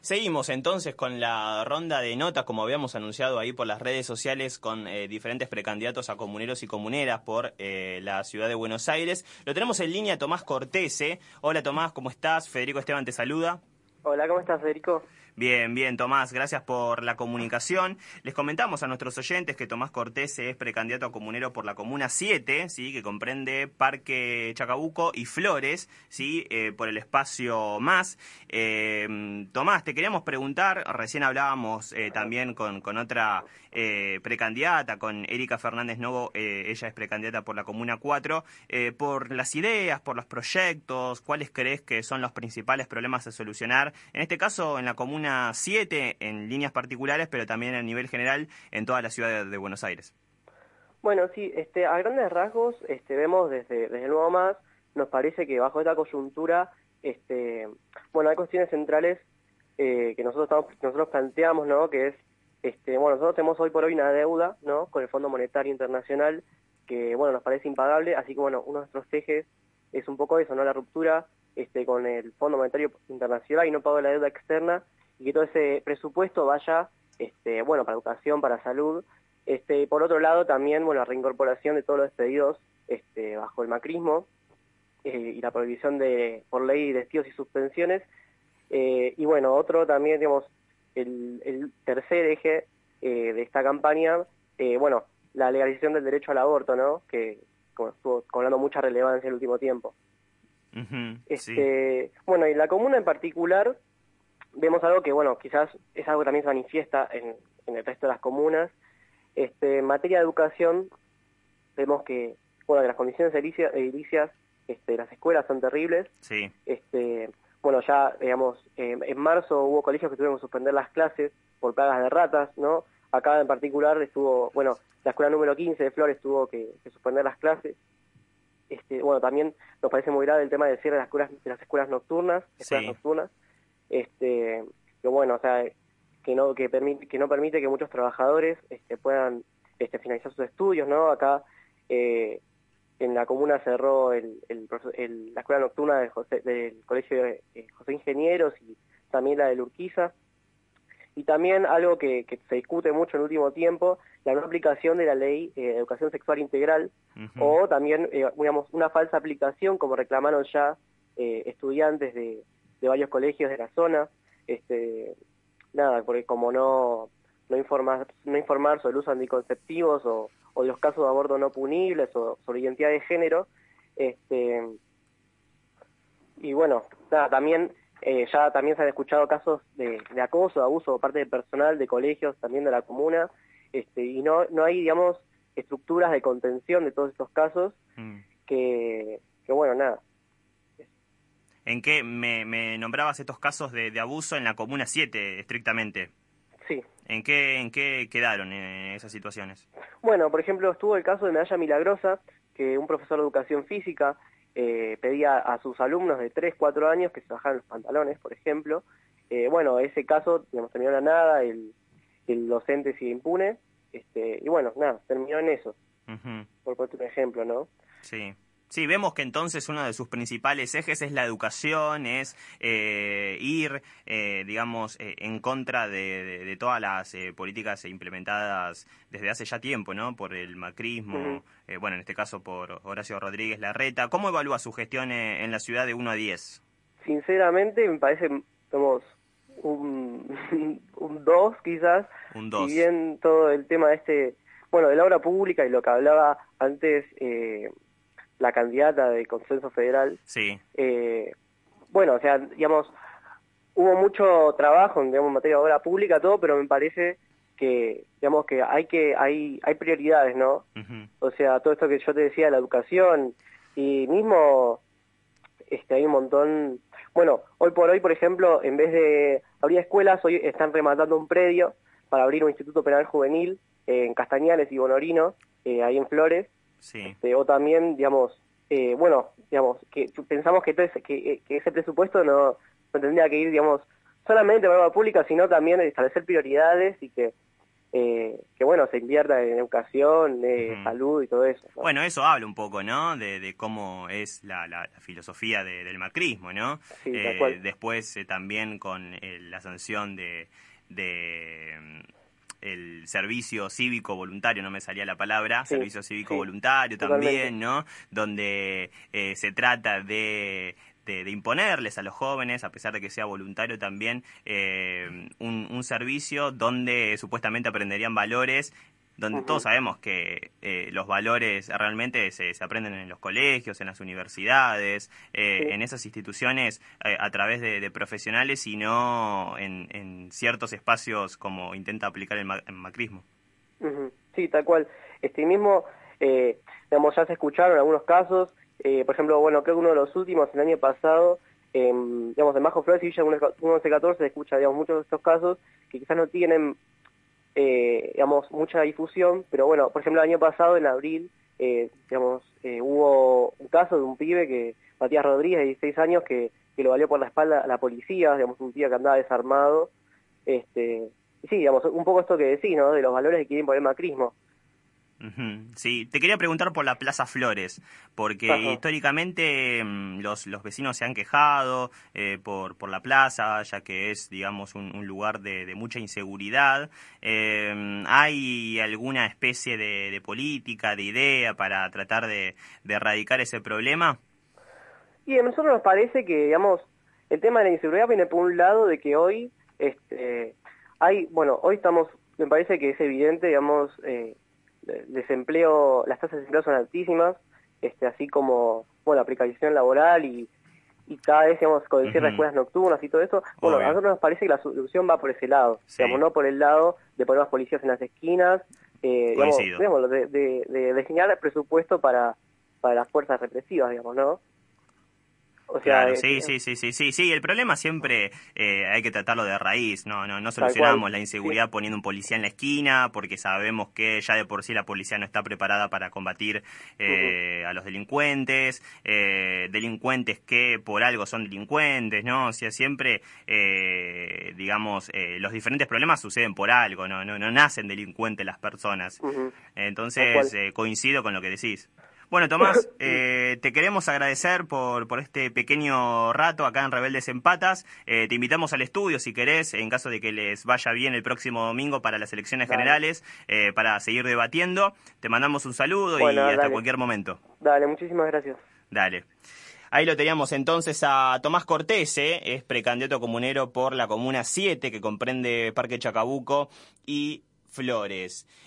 Seguimos entonces con la ronda de notas, como habíamos anunciado ahí por las redes sociales, con diferentes precandidatos a comuneros y comuneras por la ciudad de Buenos Aires. Lo tenemos en línea Tomás Cortese. Hola Tomás, ¿cómo estás? Federico Esteban te saluda. Hola, ¿cómo estás, Federico? Bien, bien, Tomás, gracias por la comunicación. Les comentamos a nuestros oyentes que Tomás Cortese es precandidato a comunero por la Comuna 7, ¿sí? Que comprende Parque Chacabuco y Flores, ¿sí? Por el espacio más. Tomás, te queríamos preguntar, recién hablábamos también con otra precandidata, con Erika Fernández Novo, ella es precandidata por la Comuna 4, por las ideas, por los proyectos, ¿cuáles crees que son los principales problemas a solucionar? En este caso, en la Comuna 7, en líneas particulares, pero también a nivel general en toda la ciudad de Buenos Aires. Bueno, sí, a grandes rasgos, vemos desde el Nuevo Más, nos parece que bajo esta coyuntura, bueno, hay cuestiones centrales que nosotros planteamos, ¿no? Que es, bueno, nosotros tenemos hoy por hoy una deuda, ¿no? Con el Fondo Monetario Internacional, que, bueno, nos parece impagable, así que, bueno, uno de nuestros ejes es un poco eso, ¿no? La ruptura con el Fondo Monetario Internacional y no pago de la deuda externa, y que todo ese presupuesto vaya, bueno, para educación, para salud. Por otro lado, también, bueno, la reincorporación de todos los despedidos bajo el macrismo y la prohibición por ley de despidos y suspensiones. Y bueno, otro también, digamos, el tercer eje de esta campaña, bueno, la legalización del derecho al aborto, ¿no? Que como estuvo cobrando mucha relevancia en el último tiempo. Sí. Bueno, y la comuna en particular, vemos algo que, bueno, quizás es algo que también se manifiesta en el resto de las comunas. En materia de educación, vemos que, bueno, que las condiciones edilicias de las escuelas son terribles. Sí. Bueno, ya, digamos, en marzo hubo colegios que tuvieron que suspender las clases por plagas de ratas, ¿no? Acá en particular estuvo, bueno, la escuela número 15 de Flores tuvo que suspender las clases. Bueno, también nos parece muy grave el tema del cierre de las escuelas nocturnas, Sí. que bueno, o sea, que no permite que muchos trabajadores puedan finalizar sus estudios, ¿no? Acá en la comuna cerró la escuela nocturna del colegio de José Ingenieros y también la de Urquiza. Y también algo que se discute mucho en el último tiempo, la no aplicación de la ley de educación sexual integral, o también, digamos, una falsa aplicación, como reclamaron ya estudiantes de varios colegios de la zona. Nada, porque como no informar sobre el uso de anticonceptivos o de los casos de aborto no punibles o sobre identidad de género, y bueno, nada, también ya también se han escuchado casos de acoso, de abuso por parte del personal de colegios también de la comuna, y no hay, digamos, estructuras de contención de todos estos casos que bueno, nada. ¿En qué me nombrabas estos casos de abuso en la Comuna 7, estrictamente? Sí. ¿En qué quedaron esas situaciones? Bueno, por ejemplo, estuvo el caso de Medalla Milagrosa, que un profesor de educación física pedía a sus alumnos de 3, 4 años que se bajaran los pantalones, por ejemplo. Bueno, ese caso, digamos, terminó en la nada, el docente sigue impune, y bueno, nada, terminó en eso, por ponerte un ejemplo, ¿no? Sí. Sí, vemos que entonces uno de sus principales ejes es la educación, es ir, digamos, en contra de todas las políticas implementadas desde hace ya tiempo, ¿no? Por el macrismo, bueno, en este caso por Horacio Rodríguez Larreta. ¿Cómo evalúa su gestión en la ciudad de 1 a 10? Sinceramente, me parece, somos un 2 quizás, Un si 2. bien todo el tema bueno, de la obra pública y lo que hablaba antes la candidata de Consenso Federal, Sí. Bueno, o sea, digamos, hubo mucho trabajo digamos, en materia de obra pública, todo, pero me parece que, digamos, que hay prioridades, ¿no? O sea, todo esto que yo te decía, la educación, y mismo hay un montón. Bueno, hoy por hoy, por ejemplo, en vez de abrir escuelas, hoy están rematando un predio para abrir un instituto penal juvenil en Castañales y Bonorino, ahí en Flores. Sí. O también, digamos, bueno, digamos, que pensamos que ese presupuesto no tendría que ir, digamos, solamente para la obra pública, sino también establecer prioridades y que que bueno, se invierta en educación, Ujú. salud y todo eso, ¿no? Bueno, eso habla un poco, ¿no? De cómo es la filosofía del macrismo, ¿no? Sí, tal cual. Después también con la sanción de el servicio cívico voluntario, no me salía la palabra, Sí, servicio cívico sí, voluntario totalmente. también, ¿no? Donde se trata de imponerles a los jóvenes, a pesar de que sea voluntario también, un servicio donde supuestamente aprenderían valores, donde todos Ujú, sabemos que los valores realmente se aprenden en los colegios, en las universidades, sí. en esas instituciones a través de profesionales y no en ciertos espacios como intenta aplicar el macrismo. Ujú, sí, tal cual. Este mismo, digamos, ya se escucharon algunos casos, por ejemplo, bueno, creo que uno de los últimos, el año pasado, digamos, en Bajo Flores y Villa 1114 se escucha, digamos, muchos de estos casos que quizás no tienen, digamos, mucha difusión, pero bueno, por ejemplo, el año pasado, en abril, digamos, hubo un caso de un pibe Matías Rodríguez, de 16 años, que lo valió por la espalda a la policía, digamos, un tío que andaba desarmado, este, y sí, digamos, un poco esto que decís, ¿no? De los valores que quieren poner el macrismo. Ujú. Sí, te quería preguntar por la Plaza Flores, porque Ajá. históricamente los vecinos se han quejado por la plaza, ya que es, digamos, un lugar de mucha inseguridad. ¿Hay alguna especie de política, de idea para tratar de erradicar ese problema? Y a nosotros nos parece que, digamos, el tema de la inseguridad viene por un lado de que hoy, bueno, hoy estamos, me parece que es evidente, digamos, desempleo, las tasas de desempleo son altísimas, así como, bueno, la precarización laboral y cada vez, digamos, con el cierre de Ujú. escuelas nocturnas y todo eso, bueno, a Obvio, nosotros nos parece que la solución va por ese lado, digamos, sí, no por el lado de poner más policías en las esquinas, coincido. digamos, de destinar el presupuesto para las fuerzas represivas, digamos, ¿no? O sea, Claro, sí, sí, sí, sí, sí, sí. El problema siempre hay que tratarlo de raíz. No tal cual, solucionamos la sí. inseguridad poniendo un policía en la esquina, porque sabemos que ya de por sí la policía no está preparada para combatir Ujú, a los delincuentes, delincuentes que por algo son delincuentes, ¿no? O sea, siempre, digamos, los diferentes problemas suceden por algo, no nacen delincuentes las personas. ujú, tal Entonces, cual. coincido con lo que decís. Bueno, Tomás, Mm, te queremos agradecer por este pequeño rato acá en Rebeldes en Patas. Te invitamos al estudio si querés, en caso de que les vaya bien el próximo domingo para las elecciones dale. generales, para seguir debatiendo. Te mandamos un saludo y Bueno, hasta dale. cualquier momento. Dale, muchísimas gracias. Dale. Ahí lo teníamos entonces a Tomás Cortés, es precandidato comunero por la Comuna 7, que comprende Parque Chacabuco y Flores.